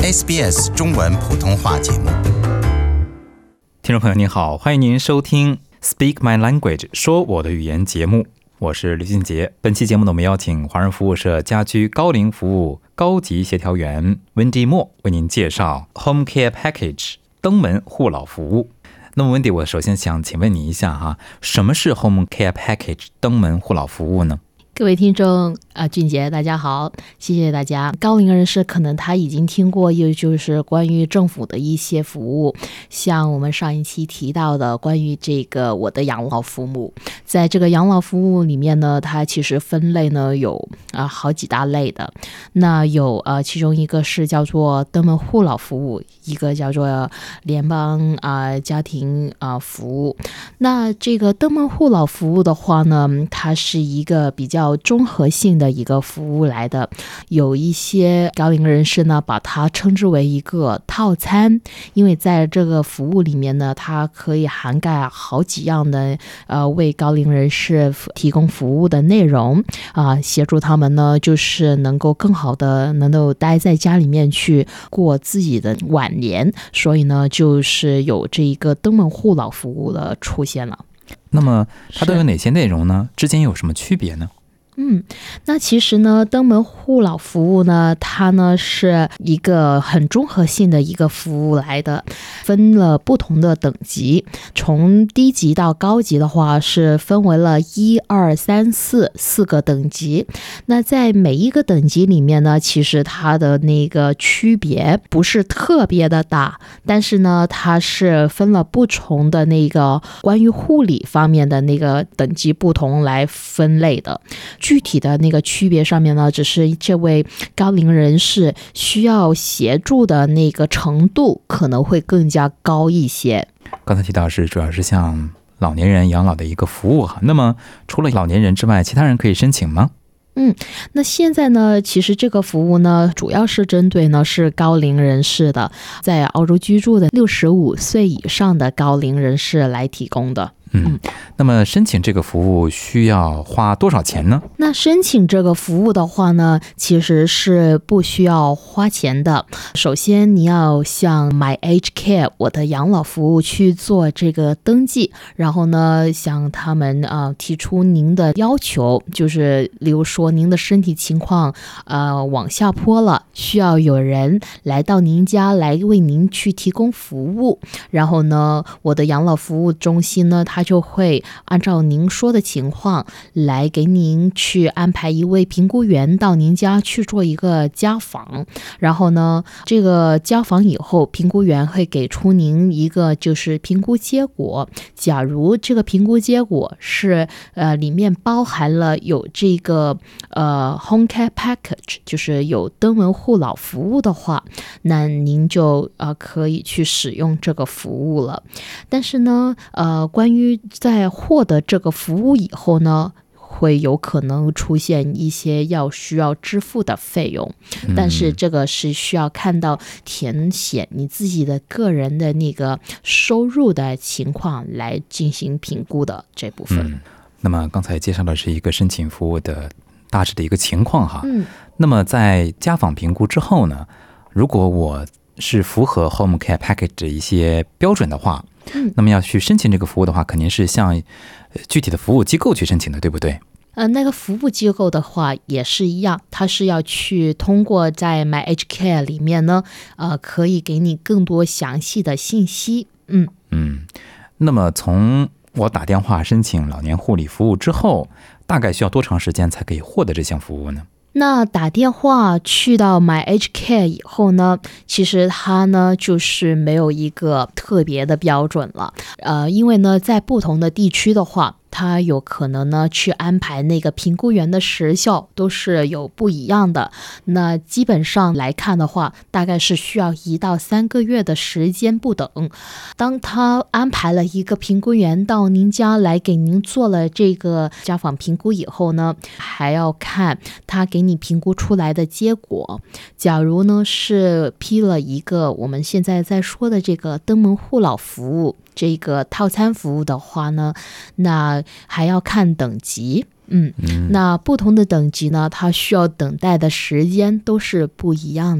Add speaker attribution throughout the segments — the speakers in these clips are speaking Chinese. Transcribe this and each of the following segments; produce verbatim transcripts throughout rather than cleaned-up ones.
Speaker 1: S B S 中文普通话节目。
Speaker 2: 听众朋友您好，欢迎您收听 Speak My Language 说我的语言节目，我是刘俊杰。本期节目呢，我们邀请华人服务社家居高龄服务高级协调员 Wendy Moore 为您介绍 Home Care Package 登门护老服务。那么 Wendy， 我首先想请问你一下哈，什么是 Home Care Package 登门护老服务呢？
Speaker 3: 各位听众啊，俊杰大家好，谢谢大家。高龄人士可能他已经听过，也就是关于政府的一些服务，像我们上一期提到的关于这个我的养老服务。在这个养老服务里面呢，它其实分类呢有啊好几大类的。那有呃其中一个是叫做登门护老服务，一个叫做联邦啊、呃、家庭啊、呃、服务。那这个登门护老服务的话呢，它是一个比较综合性的一个服务来的，有一些高龄人士呢把它称之为一个套餐，因为在这个服务里面呢，它可以涵盖好几样的呃为高龄人士提供服务的内容啊、呃，协助他们呢就是能够更好的能够待在家里面去过自己的晚年，所以呢就是有这一个登门护老服务的出现了。
Speaker 2: 那么它都有哪些内容呢？之间有什么区别呢？
Speaker 3: 嗯，那其实呢，登门护老服务呢，它呢是一个很综合性的一个服务来的，分了不同的等级，从低级到高级的话是分为了一二三四四个等级。那在每一个等级里面呢，其实它的那个区别不是特别的大，但是呢，它是分了不同的那个关于护理方面的那个等级不同来分类的。具体的那个区别上面呢，只是这位高龄人士需要协助的那个程度可能会更加高一些。
Speaker 2: 刚才提到是主要是像老年人养老的一个服务哈，那么除了老年人之外，其他人可以申请吗？
Speaker 3: 嗯，那现在呢，其实这个服务呢，主要是针对呢是高龄人士的，在澳洲居住的六十五岁以上的高龄人士来提供的。
Speaker 2: 嗯，那么申请这个服务需要花多少钱呢？
Speaker 3: 那申请这个服务的话呢，其实是不需要花钱的。首先你要向 My Aged Care 我的养老服务去做这个登记，然后呢向他们啊、呃、提出您的要求，就是例如说您的身体情况呃往下坡了，需要有人来到您家来为您去提供服务，然后呢我的养老服务中心呢，它就会按照您说的情况来给您去安排一位评估员到您家去做一个家访，然后呢这个家访以后，评估员会给出您一个就是评估结果，假如这个评估结果是呃里面包含了有这个呃 Home Care Package 就是有登门护老服务的话，那您就呃可以去使用这个服务了。但是呢呃关于在获得这个服务以后呢，会有可能出现一些要需要支付的费用，但是这个是需要看到填写你自己的个人的那个收入的情况来进行评估的这部分。
Speaker 2: 嗯，那么刚才介绍的是一个申请服务的大致的一个情况哈。
Speaker 3: 嗯，
Speaker 2: 那么在家访评估之后呢，如果我是符合 Home Care Package 的一些标准的话，
Speaker 3: 嗯，
Speaker 2: 那么要去申请这个服务的话，肯定是向具体的服务机构去申请的，对不对？
Speaker 3: 呃，那个服务机构的话也是一样，它是要去通过在 My Aged Care 里面呢，呃，可以给你更多详细的信息。嗯
Speaker 2: 嗯，那么从我打电话申请老年护理服务之后，大概需要多长时间才可以获得这项服务呢？
Speaker 3: 那打电话去到 My Aged Care 以后呢，其实它呢就是没有一个特别的标准了，呃，因为呢在不同的地区的话，他有可能呢去安排那个评估员的时效都是有不一样的。那基本上来看的话，大概是需要一到三个月的时间不等。当他安排了一个评估员到您家来给您做了这个家访评估以后呢，还要看他给你评估出来的结果。假如呢是批了一个我们现在在说的这个登门护老服务这个套餐服务的话呢，那还要看等级。嗯，那不同的等级呢，它需要等待的时间都是不一样的。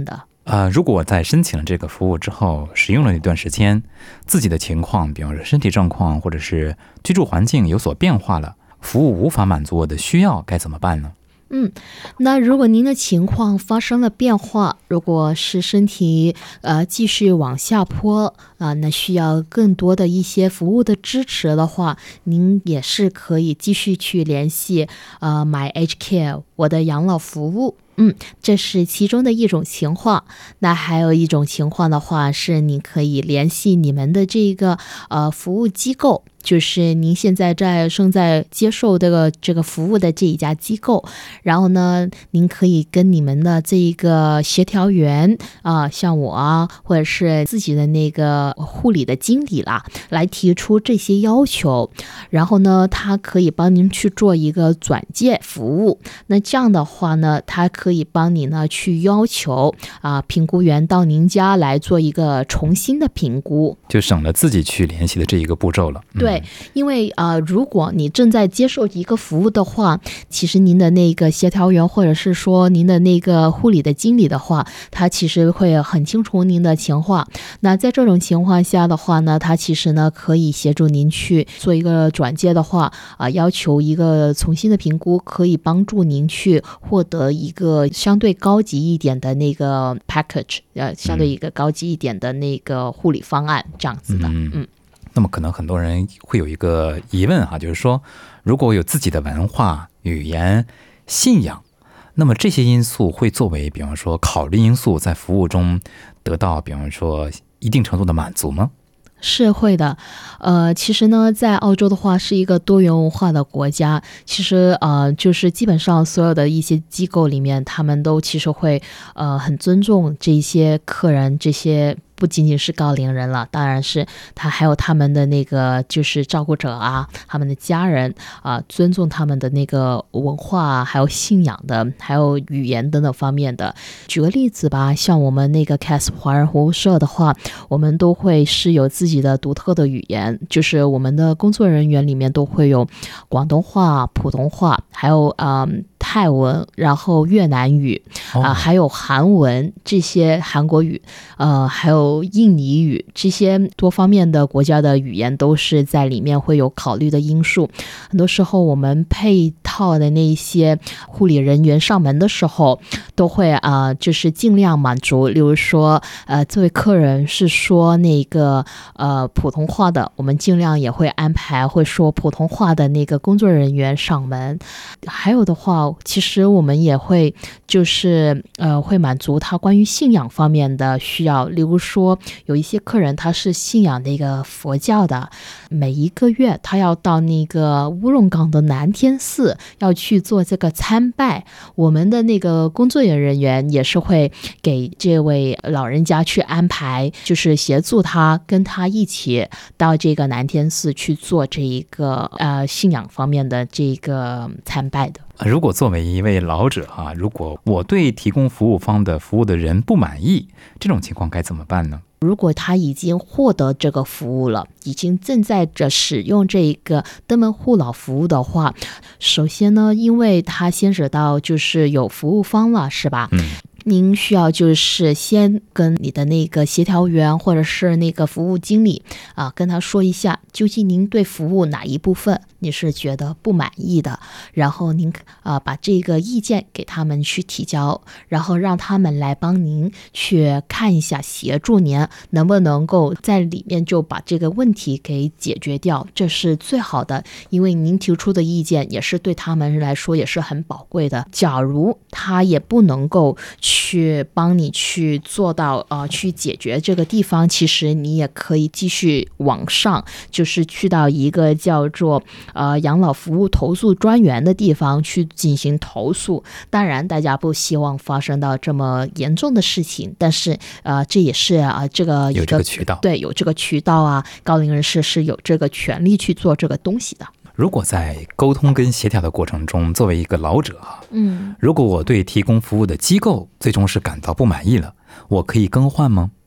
Speaker 2: 呃，如果我在申请了这个服务之后，使用了一段时间，自己的情况，比方说身体状况或者是居住环境有所变化了，服务无法满足我的需要，该怎么办呢？
Speaker 3: 嗯，那如果您的情况发生了变化，如果是身体呃继续往下坡啊、呃，那需要更多的一些服务的支持的话，您也是可以继续去联系呃 My Aged Care 我的养老服务。嗯，这是其中的一种情况。那还有一种情况的话，是你可以联系你们的这个呃服务机构，就是您现在在正在接受这个这个服务的这一家机构，然后呢，您可以跟你们的这个协调员啊、呃，像我啊，或者是自己的那个护理的经理啦，来提出这些要求，然后呢，他可以帮您去做一个转介服务。那这样的话呢，他可以帮你呢去要求啊、呃、评估员到您家来做一个重新的评估，
Speaker 2: 就省了自己去联系的这一个步骤了。嗯、
Speaker 3: 对。因为啊、呃，如果你正在接受一个服务的话，其实您的那个协调员或者是说您的那个护理的经理的话，他其实会很清楚您的情况。那在这种情况下的话呢，他其实呢可以协助您去做一个转介的话啊、呃，要求一个重新的评估，可以帮助您去获得一个相对高级一点的那个 package， 呃，相对一个高级一点的那个护理方案，这样子的，嗯。嗯
Speaker 2: 那么可能很多人会有一个疑问哈，就是说，如果有自己的文化、语言、信仰，那么这些因素会作为，比方说考虑因素，在服务中得到，比方说一定程度的满足吗？
Speaker 3: 是会的，呃，其实呢，在澳洲的话是一个多元文化的国家，其实呃，就是基本上所有的一些机构里面，他们都其实会呃很尊重这些客人，这些。不仅仅是高龄人了，当然是他还有他们的那个就是照顾者啊，他们的家人啊、呃，尊重他们的那个文化啊，还有信仰的，还有语言等等方面的。举个例子吧，像我们那个 C A S 华人服务社的话，我们都会是有自己的独特的语言，就是我们的工作人员里面都会有广东话、普通话，还有嗯。泰文，然后越南语啊、呃，还有韩文，这些韩国语，呃，还有印尼语，这些多方面的国家的语言都是在里面会有考虑的因素。很多时候我们配套的那些护理人员上门的时候，都会啊、呃，就是尽量满足。例如说，呃，这位客人是说那个呃普通话的，我们尽量也会安排会说普通话的那个工作人员上门。还有的话，其实我们也会就是呃会满足他关于信仰方面的需要，例如说有一些客人他是信仰那个佛教的，每一个月他要到那个乌龙岗的南天寺要去做这个参拜，我们的那个工作人员也是会给这位老人家去安排，就是协助他跟他一起到这个南天寺去做这一个呃信仰方面的这个参拜的。
Speaker 2: 如果作为一位老者哈、啊，如果我对提供服务方的服务的人不满意，这种情况该怎么办呢？
Speaker 3: 如果他已经获得这个服务了，已经正在着使用这个登门护老服务的话，首先呢，因为他牵扯到就是有服务方了，是吧？嗯。您需要就是先跟你的那个协调员或者是那个服务经理啊，跟他说一下，究竟您对服务哪一部分你是觉得不满意的，然后您啊把这个意见给他们去提交，然后让他们来帮您去看一下，协助您能不能够在里面就把这个问题给解决掉，这是最好的，因为您提出的意见也是对他们来说也是很宝贵的。假如他也不能够去去帮你去做到呃去解决这个地方，其实你也可以继续往上，就是去到一个叫做呃养老服务投诉专员的地方去进行投诉。当然大家不希望发生到这么严重的事情，但是呃这也是啊、呃、这个一个
Speaker 2: 有这个渠道，
Speaker 3: 对，有这个渠道啊，高龄人士是有这个权利去做这个东西的。
Speaker 2: 如果在沟通跟协调的过程中，作为一个老者啊，
Speaker 3: 嗯，
Speaker 2: 如果我对提供服务的机构最终是感到不满意了，我可以更换吗？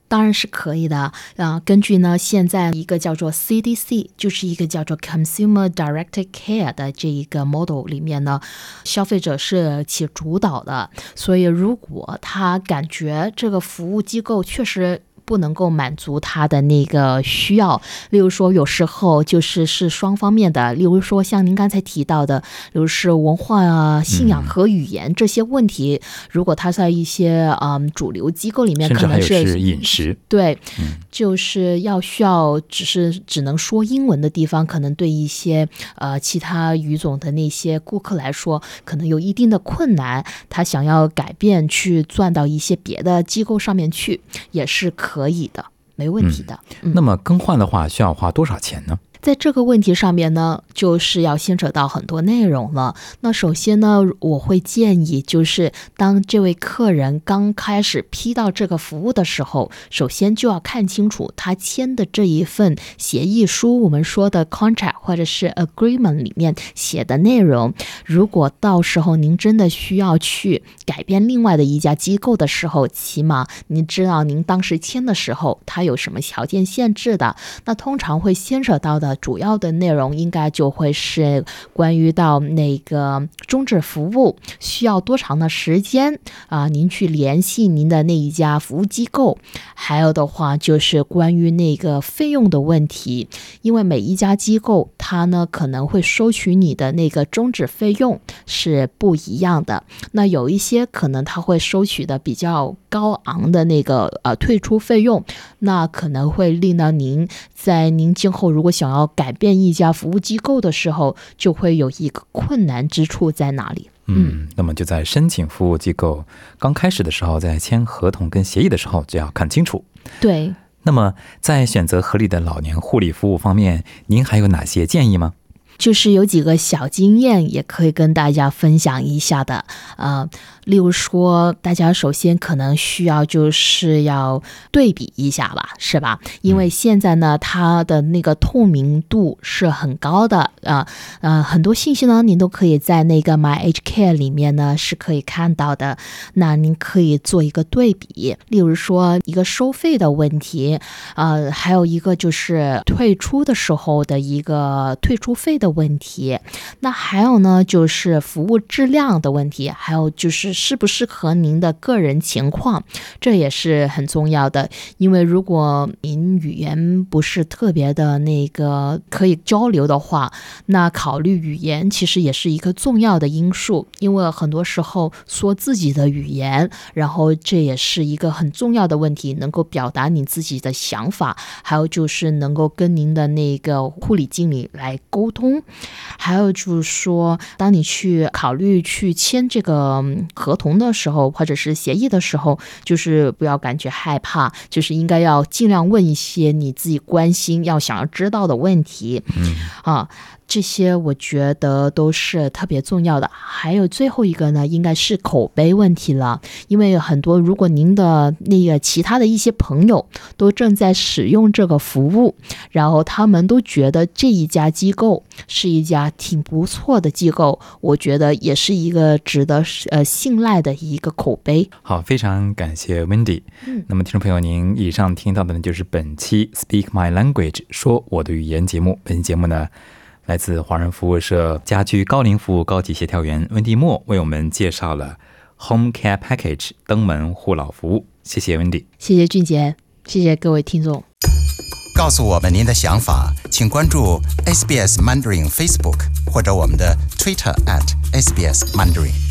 Speaker 3: 当然是可以的。呃，根据呢现在一个叫做 C D C， 就是一个叫做 Consumer Directed Care 的这一个 model 里面呢，消费者是起主导的，所以如果他感觉这个服务机构确实不能够满足他的那个需要，例如说有时候就是是双方面的，例如说像您刚才提到的，例如是文化啊、信仰和语言这些问题，嗯、如果他在一些嗯主流机构里面，可能是
Speaker 2: 甚至还有是饮食，
Speaker 3: 对、嗯，就是要需要只是只能说英文的地方，可能对一些呃其他语种的那些顾客来说，可能有一定的困难，他想要改变去转到一些别的机构上面去，也是可。可以的，没问题的。
Speaker 2: 嗯、那么更换的话需要花多少钱呢？
Speaker 3: 在这个问题上面呢，就是要牵扯到很多内容了。那首先呢，我会建议就是当这位客人刚开始批到这个服务的时候，首先就要看清楚他签的这一份协议书，我们说的 contract 或者是 agreement 里面写的内容。如果到时候您真的需要去改变另外的一家机构的时候，起码您知道您当时签的时候它有什么条件限制的。那通常会牵扯到的主要的内容应该就会是关于到那个终止服务需要多长的时间啊、呃，您去联系您的那一家服务机构，还有的话就是关于那个费用的问题，因为每一家机构它呢可能会收取你的那个终止费用是不一样的，那有一些可能它会收取的比较高昂的那个呃退出费用，那可能会令到您在您今后如果想要改变一家服务机构的时候，就会有一个困难之处在哪里。
Speaker 2: 嗯，那么就在申请服务机构刚开始的时候，在签合同跟协议的时候就要看清楚。
Speaker 3: 对。
Speaker 2: 那么在选择合理的老年护理服务方面，您还有哪些建议吗？
Speaker 3: 就是有几个小经验也可以跟大家分享一下的，呃，例如说大家首先可能需要就是要对比一下吧，是吧？因为现在呢它的那个透明度是很高的，呃呃，很多信息呢您都可以在那个 My Aged Care 里面呢是可以看到的，那您可以做一个对比，例如说一个收费的问题，呃，还有一个就是退出的时候的一个退出费的问题，那还有呢就是服务质量的问题，还有就是适不适合您的个人情况，这也是很重要的。因为如果您语言不是特别的那个可以交流的话，那考虑语言其实也是一个重要的因素，因为很多时候说自己的语言，然后这也是一个很重要的问题，能够表达你自己的想法，还有就是能够跟您的那个护理经理来沟通。还有就是说当你去考虑去签这个合同的时候或者是协议的时候，就是不要感觉害怕，就是应该要尽量问一些你自己关心要想要知道的问题、嗯、啊，这些我觉得都是特别重要的。还有最后一个呢应该是口碑问题了，因为很多如果您的那个其他的一些朋友都正在使用这个服务，然后他们都觉得这一家机构是一家挺不错的机构，我觉得也是一个值得呃信赖的一个口碑。
Speaker 2: 好，非常感谢 Wendy、嗯、那么听众朋友，您以上听到的呢就是本期 Speak My Language 说我的语言节目。本期节目呢来自华人服务社家居高龄服务高级协调员温蒂莫为我们介绍了 Home Care Package 登门护老服务。谢谢温蒂。
Speaker 3: 谢谢俊杰，谢谢各位听众。
Speaker 1: 告诉我们您的想法，请关注 S B S Mandarin Facebook 或者我们的 Twitter at S B S Mandarin。